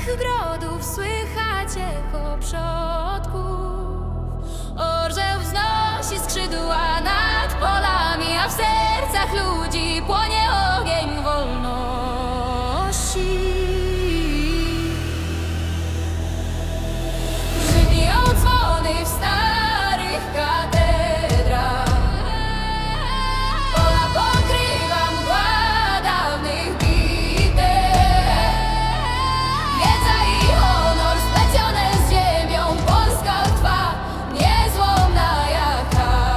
Oddech grodów słychać echo przodków. Orzeł wznosi skrzydła nad polami, a w sercach ludzi płonie ogień wolności. Brzmią dzwony w starych katedrach, pola pokrywa mgła dawnych bitew. Wiedza i honor splecione z ziemią, Polska trwa niezłomna jak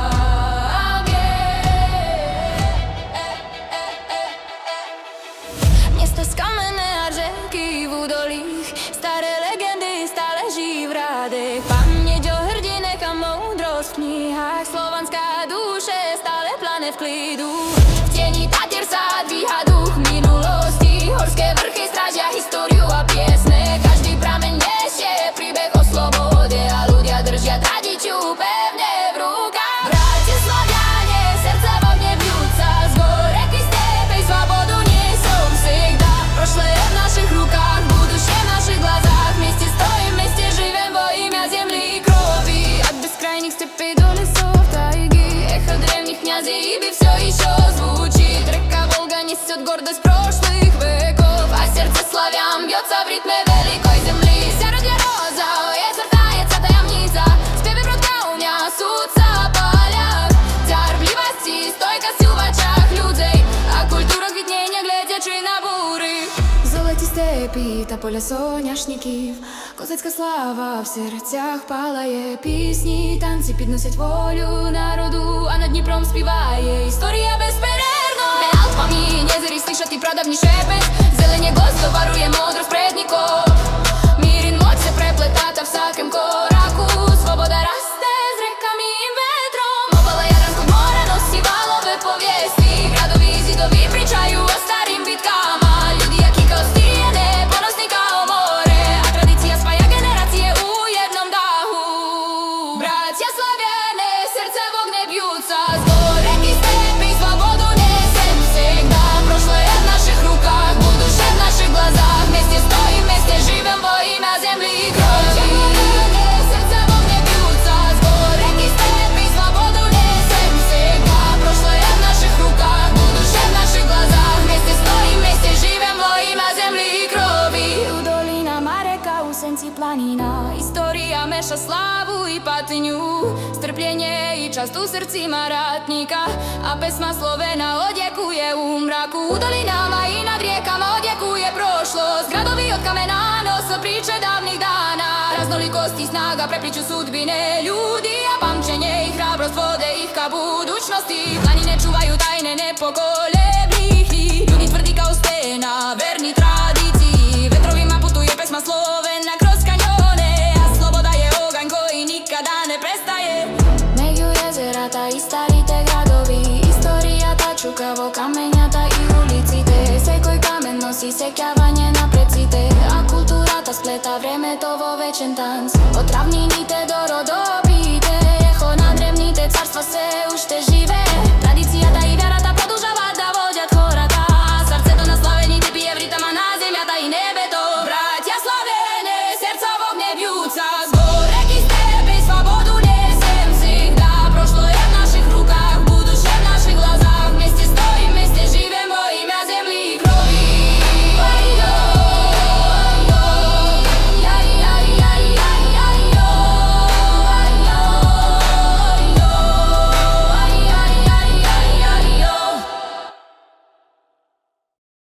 kamień. Miasta skamenné a rzeki v údolích, staré legendy stále žijí v rádech. Paměť o hrdinech a moudrost v knihách, slovanská duše stále plane v klidu. V tieni Tatier sa dvíha duch minulosti, horské vrchy strážia históriu a piesne. Každý prameň nesie príbeh o slobode a ľudia držia tradíciu pevne v rukách. Bratia Slaviane, srdce vo mne bjúca, z gor reky stepej svobodu nesou всегда. Прошлое в наших руках, будущее в наших глазах. Вместе стоим, вместе живем во имя земли и крови. От бескрайних степей до лесов тайги, эхо древних князей Иби все еще звучит. Река Волга несет гордость прошлых веков, а сердце славян бьется в ритме великой земли. Сяродня роза, je zvrdajúca tajomnica, spievy prudka uniasúca paľach. Ťarblivosti, stojkosť v očiach ľudí a kultúra kvitne neglediači na búry. Золоті степі та поля соняшників, козацька слава в серцях палає. Пісні, танці підносять волю народу, а над Дніпром співає історія безперервно. Alpami nezery slyšať ty pradavný šepet, zelenie gostov varuje modrosť prednikov. Mírin moc se prepletá ta v vsakem koraku, svoboda raste s rekami i vetrom. Obala Jadranskog mora nosí valové poviesti, gradoví zidoví pričajú o starým bitkám a ľudí aký kostiene, ponosníka o more a tradícia spája generácie u jednom dahu. Bratia Slaviane, srdce v ogne bjúca, z gor reky stepy svobodu nesem всегда. Прошлое в наших руках, будущее в наших глазах. Вместе стоим, вместе живем во имя земли и крови. Сердце в огне бьются, с гор реки степи свободу несем всегда. Прошлое в наших руках, будущее в наших глазах. Вместе стоим, вместе живем во имя земли и крови. Dolina má reka, Úsenci planina, história meša slávu i patňu. Strplenie i čas tu v srdci má rátnika a pesma Slovena odjekuje u mraku. Dolina má i nad riekama odjekuje prošlost, gradovi od kamena nosil príče dávnych dána. Raznolikosti snaga prepliču sudbine ľudí a pamčenie ich hrábrosť vode ich ka budućnosti. Planine čuvajú tajne nepokolebných ľudí, tvrdí kao stena, verný tradícii. Vetrovima putuje pesma Slovena kroz kanjone a sloboda je ogaň koji nikada ne prestaje. Među jezerata i starite gradovi, istorija ta čukavo kamenjata i ulicite. Sekoj kamen nosi sekjavanje na precite, a kultura ta spleta vreme to vo večen tanc. Od ravnini te